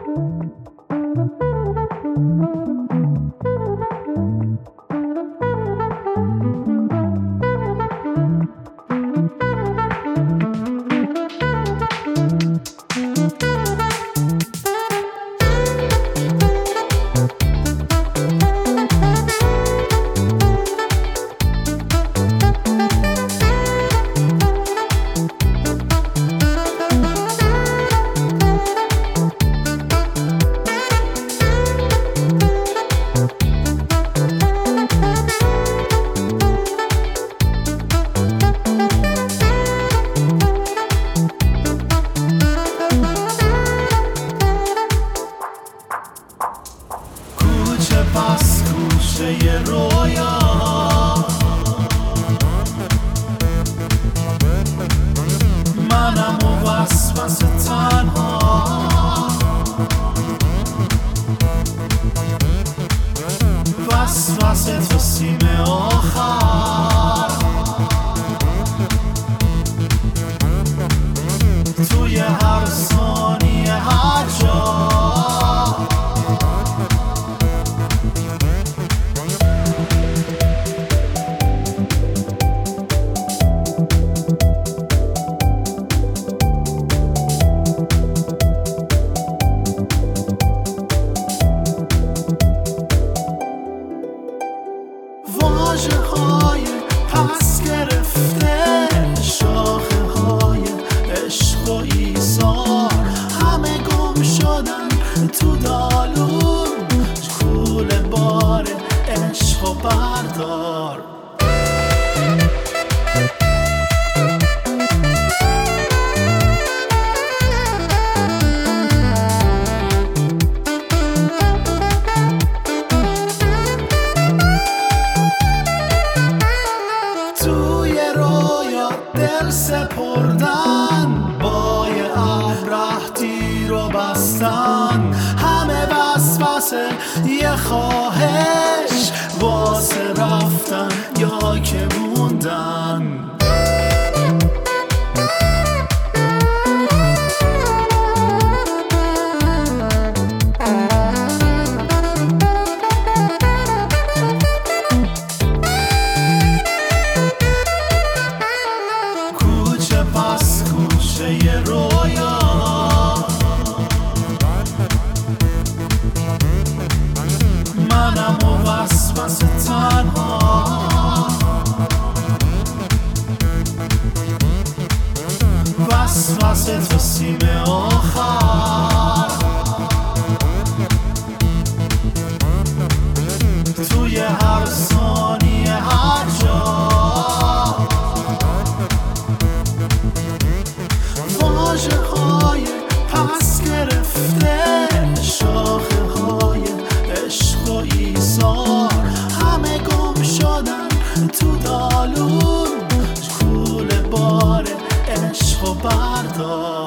پس کوچه رویا منم و وسوسه تنها وسوسه تو سیم آخر توی هر ثانیه هر جا واژه های پس گرفته شاخه های عشق و ایثار همه گم شدن تو دالون کوله بار عشق و بردار دل سپردن بای ابره تیر و بستن همه وسوسه یه خواهش واسه رفتن یا که موندن پس کوچه رویا منم و وسوسه تنها وسوسه تو سیم آخر توی هر ثانیه هر جا واژه های پس گرفته شاخه های عشق و ایثار همه گم شدن تو دالون کوله بار عشق و بردار